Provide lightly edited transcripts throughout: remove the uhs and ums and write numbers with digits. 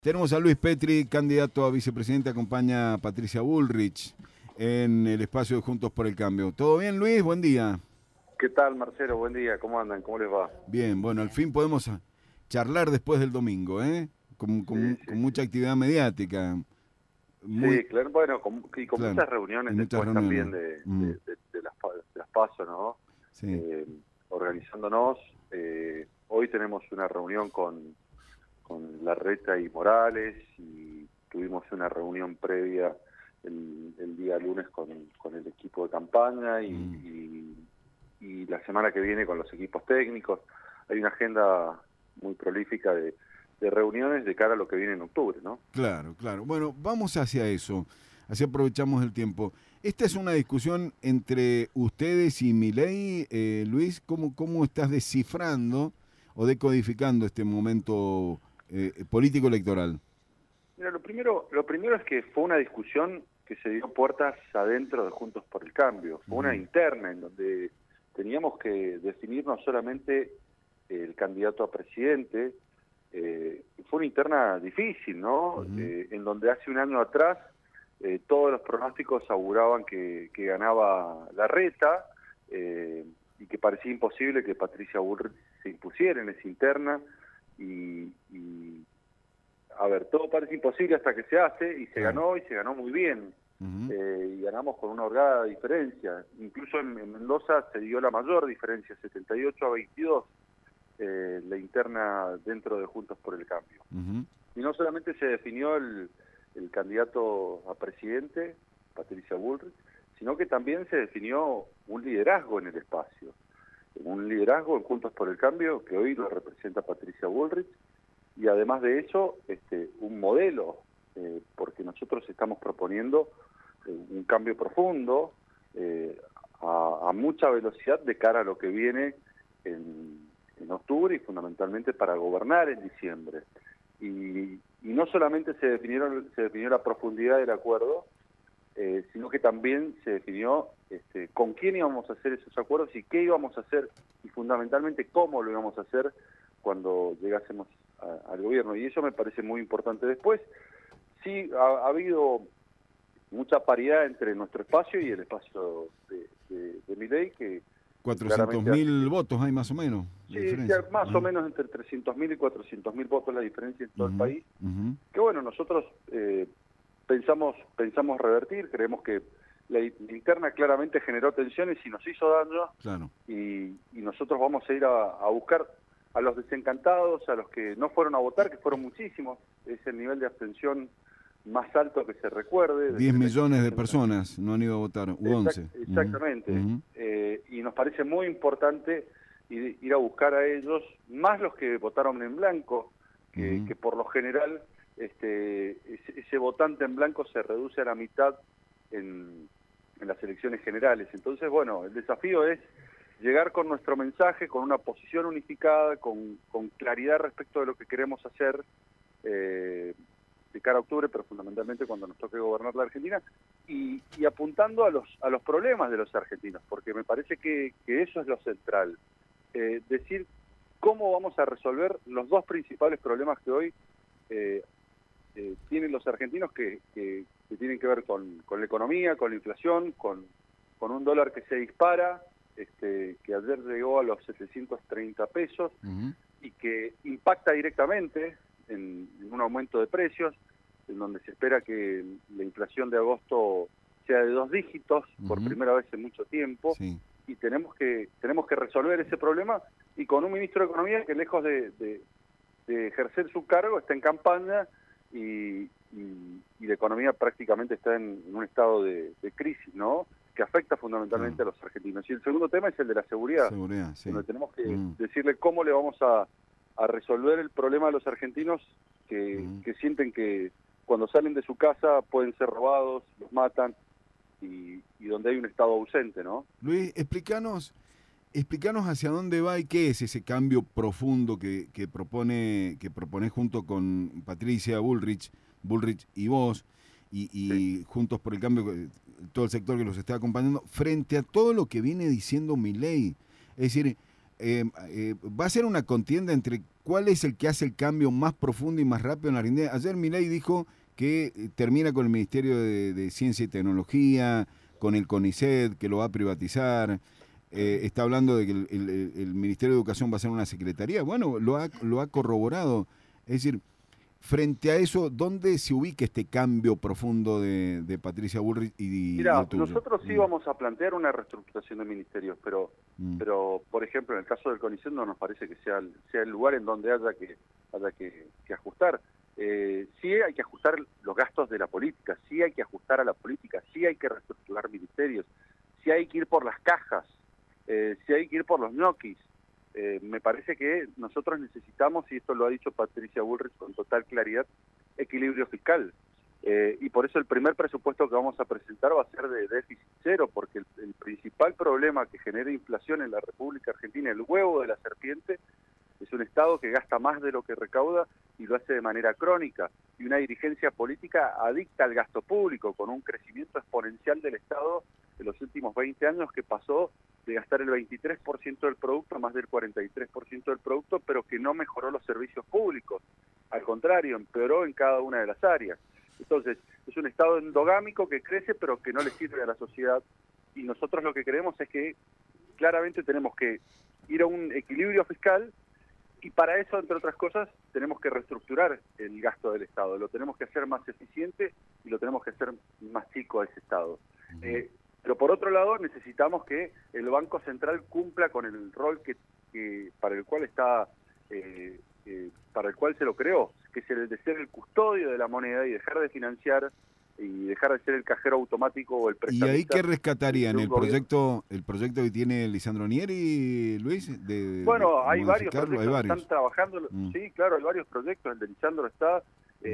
Tenemos a Luis Petri, candidato a vicepresidente, acompaña a Patricia Bullrich en el espacio de Juntos por el Cambio. ¿Todo bien, Luis? Buen día. ¿Qué tal, Marcelo? Buen día, ¿cómo andan? ¿Cómo les va? Bien, bueno, al fin podemos charlar después del domingo, ¿eh? Sí, sí, Con mucha actividad mediática. Muy sí, claro, bueno, y con claro, muchas y reuniones muchas después también reuniones. de las PASO, ¿no? Sí. Eh, Organizándonos. Hoy tenemos una reunión con Larreta y Morales y tuvimos una reunión previa el día lunes con el equipo de campaña y la semana que viene con los equipos técnicos. Hay una agenda muy prolífica de reuniones de cara a lo que viene en octubre, ¿no? Claro, claro. Bueno, vamos hacia eso. Así aprovechamos el tiempo. Esta es una discusión entre ustedes y Milei. Luis, ¿cómo estás descifrando o decodificando este momento político electoral? Mira, lo primero es que fue una discusión que se dio puertas adentro de Juntos por el Cambio. Fue una interna en donde teníamos que definir no solamente el candidato a presidente. Fue una interna difícil, ¿no? En donde hace un año atrás todos los pronósticos auguraban que ganaba Larreta y que parecía imposible que Patricia Bullrich se impusiera en esa interna y a ver, todo parece imposible hasta que se hace y se ganó y se ganó muy bien. Y ganamos con una holgada diferencia. Incluso en Mendoza se dio la mayor diferencia, 78-22. La interna dentro de Juntos por el Cambio. Y no solamente se definió el candidato a presidente, Patricia Bullrich, sino que también se definió un liderazgo en el espacio. Un liderazgo en Juntos por el Cambio que hoy lo representa Patricia Bullrich y además de eso un modelo, porque nosotros estamos proponiendo un cambio profundo a mucha velocidad de cara a lo que viene en octubre y fundamentalmente para gobernar en diciembre. Y no solamente se definió la profundidad del acuerdo, sino que también se definió con quién íbamos a hacer esos acuerdos y qué íbamos a hacer y fundamentalmente cómo lo íbamos a hacer cuando llegásemos al gobierno. Y eso me parece muy importante. Después, sí, ha habido mucha paridad entre nuestro espacio y el espacio de Milei, que 400.000 votos hay más o menos de sí, diferencia. más o menos entre 300.000 y 400.000 votos la diferencia en todo el país. Que bueno, nosotros pensamos revertir, creemos que la interna claramente generó tensiones y nos hizo daño. Claro. Y nosotros vamos a ir a buscar a los desencantados, a los que no fueron a votar, que fueron muchísimos. Es el nivel de abstención más alto que se recuerde. 10 millones de personas no han ido a votar, u 11. Exactamente. Y nos parece muy importante ir a buscar a ellos, más los que votaron en blanco, que por lo general ese votante en blanco se reduce a la mitad en las elecciones generales. Entonces, bueno, el desafío es llegar con nuestro mensaje, con una posición unificada, con claridad respecto de lo que queremos hacer de cara a octubre, pero fundamentalmente cuando nos toque gobernar la Argentina, y apuntando a los problemas de los argentinos, porque me parece que eso es lo central. Decir cómo vamos a resolver los dos principales problemas que hoy tienen los argentinos que tienen que ver con la economía, con la inflación, con un dólar que se dispara, que ayer llegó a los 730 pesos y que impacta directamente en un aumento de precios, en donde se espera que la inflación de agosto sea de 2 dígitos por primera vez en mucho tiempo. Sí. Y tenemos que resolver ese problema, y con un ministro de Economía que lejos de ejercer su cargo está en campaña y la economía prácticamente está en un estado de crisis, ¿no?, que afecta fundamentalmente a los argentinos. Y el segundo tema es el de la seguridad, Sí. donde tenemos que decirle cómo le vamos a resolver el problema a los argentinos que sienten que cuando salen de su casa pueden ser robados, los matan, y donde hay un Estado ausente, ¿no? Luis, explícanos hacia dónde va y qué es ese cambio profundo que propone junto con Patricia Bullrich y vos, y Juntos por el Cambio, todo el sector que los está acompañando, frente a todo lo que viene diciendo Milei. Es decir, va a ser una contienda entre cuál es el que hace el cambio más profundo y más rápido en la Argentina. Ayer Milei dijo que termina con el Ministerio de Ciencia y Tecnología, con el CONICET, que lo va a privatizar. Está hablando de que el Ministerio de Educación va a ser una secretaría. Bueno, lo ha corroborado. Es decir, frente a eso, ¿dónde se ubica este cambio profundo de Patricia Bullrich y Mira, el tuyo? nosotros sí vamos a plantear una reestructuración de ministerios, pero por ejemplo, en el caso del CONICET no nos parece que sea el lugar en donde haya que ajustar. Sí hay que ajustar los gastos de la política, sí hay que ajustar a la política, sí hay que reestructurar ministerios, sí hay que ir por las cajas, sí hay que ir por los ñoquis. Me parece que nosotros necesitamos, y esto lo ha dicho Patricia Bullrich con total claridad, equilibrio fiscal. Y por eso el primer presupuesto que vamos a presentar va a ser de déficit cero, porque el principal problema que genera inflación en la República Argentina, el huevo de la serpiente, es un Estado que gasta más de lo que recauda y lo hace de manera crónica, y una dirigencia política adicta al gasto público, con un crecimiento exponencial del Estado de los últimos 20 años que pasó de gastar el 23% del producto a más del 43% del producto, pero que no mejoró los servicios públicos. Al contrario, empeoró en cada una de las áreas. Entonces, es un Estado endogámico que crece, pero que no le sirve a la sociedad. Y nosotros lo que creemos es que claramente tenemos que ir a un equilibrio fiscal, y para eso, entre otras cosas, tenemos que reestructurar el gasto del Estado. Lo tenemos que hacer más eficiente y lo tenemos que hacer más chico a ese Estado. Pero por otro lado, necesitamos que el Banco Central cumpla con el rol para el cual para el cual se lo creó, que es el de ser el custodio de la moneda y dejar de financiar y dejar de ser el cajero automático o el prestamista. ¿Y ahí qué rescatarían? ¿El proyecto que tiene Lisandro Nieri, Luis? Bueno, hay varios proyectos que están trabajando. Sí, claro, hay varios proyectos. El de Lisandro está.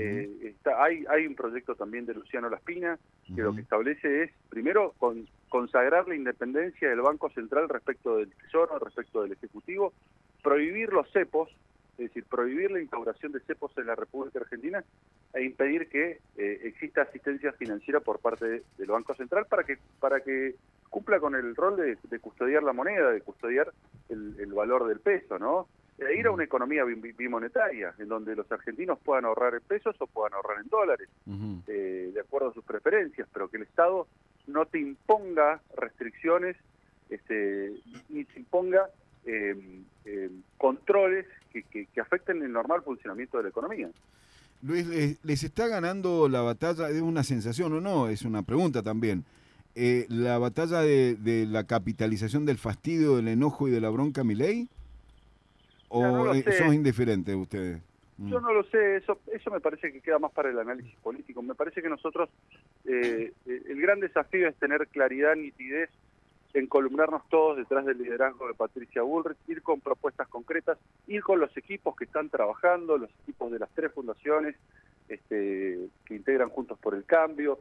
Hay un proyecto también de Luciano Laspina que lo que establece es, primero, consagrar la independencia del Banco Central respecto del Tesoro, respecto del Ejecutivo, prohibir los cepos, es decir, prohibir la instauración de cepos en la República Argentina e impedir que exista asistencia financiera por parte del Banco Central para que cumpla con el rol de custodiar la moneda, de custodiar el valor del peso, ¿no? E ir a una economía bimonetaria, en donde los argentinos puedan ahorrar en pesos o puedan ahorrar en dólares, de acuerdo a sus preferencias, pero que el Estado no te imponga restricciones, ni te imponga controles que afecten el normal funcionamiento de la economía. Luis, ¿les está ganando la batalla? ¿Es una sensación o no? Es una pregunta también. ¿La batalla de la capitalización del fastidio, del enojo y de la bronca Milei? ¿O no son indiferentes ustedes? Yo no lo sé, eso me parece que queda más para el análisis político. Me parece que nosotros, el gran desafío es tener claridad, nitidez, encolumnarnos todos detrás del liderazgo de Patricia Bullrich, ir con propuestas concretas, ir con los equipos que están trabajando, los equipos de las 3 fundaciones que integran Juntos por el Cambio,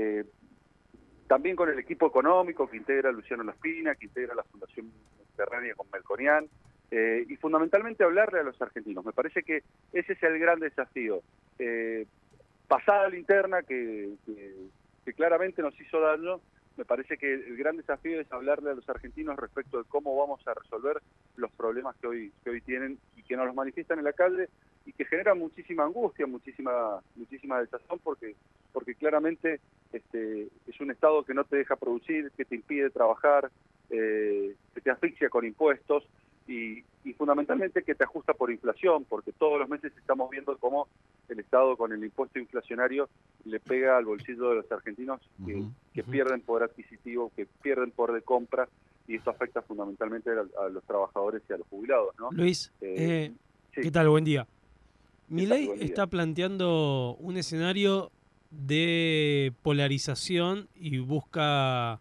también con el equipo económico que integra Luciano Laspina, que integra la Fundación Mediterránea con Melconian, y fundamentalmente hablarle a los argentinos. Me parece que ese es el gran desafío. Pasada la interna que claramente nos hizo daño, me parece que el gran desafío es hablarle a los argentinos respecto de cómo vamos a resolver los problemas que hoy tienen y que nos los manifiestan en la calle y que generan muchísima angustia, muchísima desazón, porque claramente es un Estado que no te deja producir, que te impide trabajar, que te asfixia con impuestos y fundamentalmente que te ajusta por inflación, porque todos los meses estamos viendo cómo el Estado con el impuesto inflacionario le pega al bolsillo de los argentinos que pierden poder adquisitivo, que pierden poder de compra, y esto afecta fundamentalmente a los trabajadores y a los jubilados, ¿no? Luis, sí. ¿Qué tal? Buen día. Milei está planteando un escenario de polarización y busca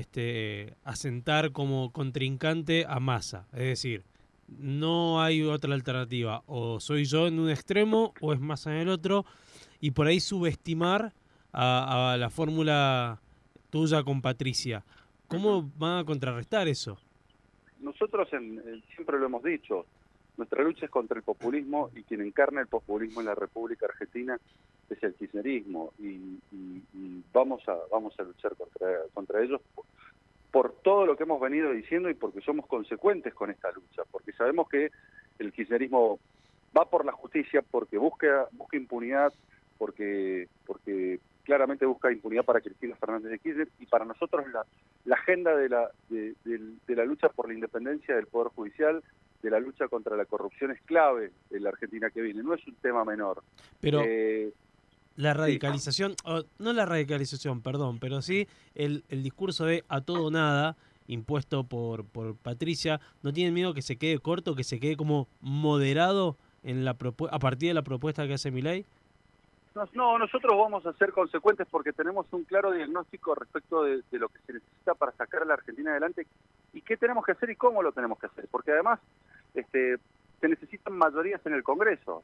asentar como contrincante a Massa. Es decir, no hay otra alternativa. O soy yo en un extremo o es Massa en el otro. Y por ahí subestimar a la fórmula tuya con Patricia. ¿Cómo van a contrarrestar eso? Nosotros siempre lo hemos dicho. Nuestra lucha es contra el populismo y quien encarna el populismo en la República Argentina es el kirchnerismo y vamos a luchar contra ellos por todo lo que hemos venido diciendo y porque somos consecuentes con esta lucha, porque sabemos que el kirchnerismo va por la justicia, porque busca impunidad, porque claramente busca impunidad para Cristina Fernández de Kirchner, y para nosotros la agenda de la lucha por la independencia del Poder Judicial, de la lucha contra la corrupción es clave en la Argentina que viene, no es un tema menor. Pero la radicalización, no la radicalización, perdón, pero sí el discurso de a todo o nada impuesto por Patricia, ¿no tienen miedo que se quede corto, que se quede como moderado en a partir de la propuesta que hace Milei? No, nosotros vamos a ser consecuentes porque tenemos un claro diagnóstico respecto de lo que se necesita para sacar a la Argentina adelante y qué tenemos que hacer y cómo lo tenemos que hacer, porque además se necesitan mayorías en el Congreso.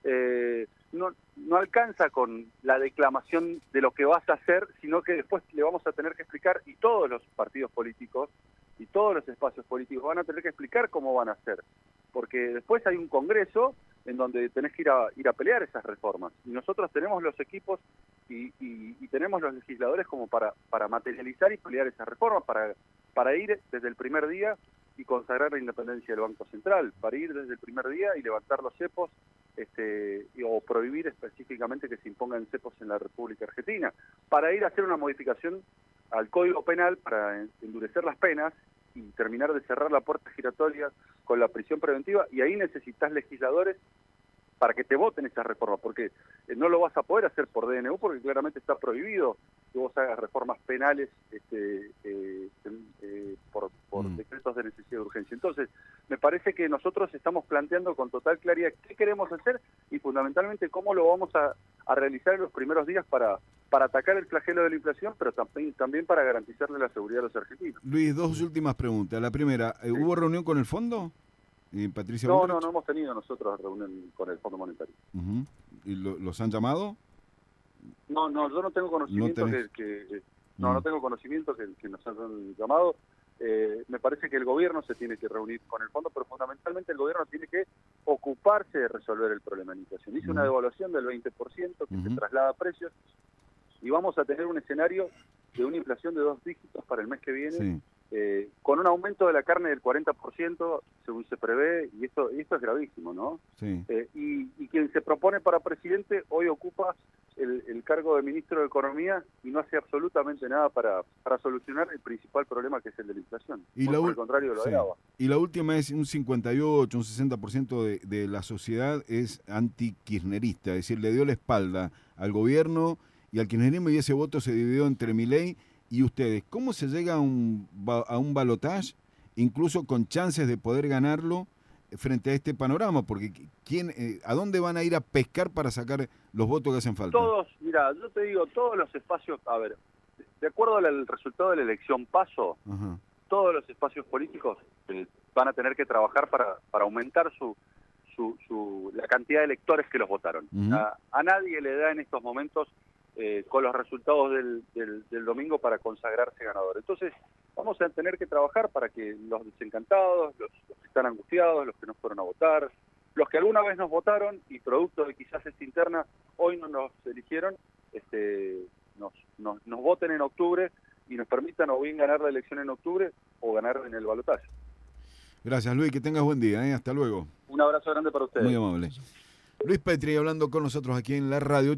No alcanza con la declamación de lo que vas a hacer, sino que después le vamos a tener que explicar, y todos los partidos políticos y todos los espacios políticos van a tener que explicar cómo van a hacer, porque después hay un Congreso en donde tenés que ir a pelear esas reformas, y nosotros tenemos los equipos y tenemos los legisladores como para materializar y pelear esas reformas, para ir desde el primer día y consagrar la independencia del Banco Central, para ir desde el primer día y levantar los cepos, o prohibir específicamente que se impongan cepos en la República Argentina, para ir a hacer una modificación al Código Penal para endurecer las penas y terminar de cerrar la puerta giratoria con la prisión preventiva, y ahí necesitas legisladores para que te voten esas reformas, porque no lo vas a poder hacer por DNU, porque claramente está prohibido que vos hagas reformas penales por decretos de necesidad de urgencia. Entonces, me parece que nosotros estamos planteando con total claridad qué queremos hacer y fundamentalmente cómo lo vamos a realizar en los primeros días para atacar el flagelo de la inflación, pero también para garantizarle la seguridad a los argentinos. Luis, dos últimas preguntas. La primera, ¿hubo reunión con el fondo? Patricia No, Bullrich. no hemos tenido nosotros reunión con el Fondo Monetario. ¿Y los han llamado? No, yo no tengo conocimiento no tengo conocimiento que nos han llamado. Me parece que el gobierno se tiene que reunir con el fondo, pero fundamentalmente el gobierno tiene que ocuparse de resolver el problema de la inflación. Hizo una devaluación del 20% que se traslada a precios, y vamos a tener un escenario de una inflación de 2 dígitos para el mes que viene, con un aumento de la carne del 40%, según se prevé, y esto es gravísimo, ¿no? Sí. Y quien se propone para presidente hoy ocupa el cargo de ministro de Economía y no hace absolutamente nada para solucionar el principal problema, que es el de la inflación. Y por el contrario, lo agrava. Y la última es un 58, un 60% de la sociedad es anti-kirchnerista, es decir, le dio la espalda al gobierno y al kirchnerismo, y ese voto se dividió entre Milei y ustedes. ¿Cómo se llega a un balotaje, incluso con chances de poder ganarlo, frente a este panorama? Porque ¿a dónde van a ir a pescar para sacar los votos que hacen falta? Todos, mira, yo te digo, todos los espacios, a ver, de acuerdo al resultado de la elección PASO, todos los espacios políticos van a tener que trabajar para aumentar la cantidad de electores que los votaron. A nadie le da en estos momentos, con los resultados del domingo, para consagrarse ganador. Entonces, vamos a tener que trabajar para que los desencantados, los que están angustiados, los que no fueron a votar, los que alguna vez nos votaron y producto de quizás esta interna hoy no nos eligieron, nos voten en octubre y nos permitan o bien ganar la elección en octubre o ganar en el balotaje. Gracias, Luis, que tengas buen día, hasta luego. Un abrazo grande para ustedes. Muy amable. Luis Petri hablando con nosotros aquí en la radio.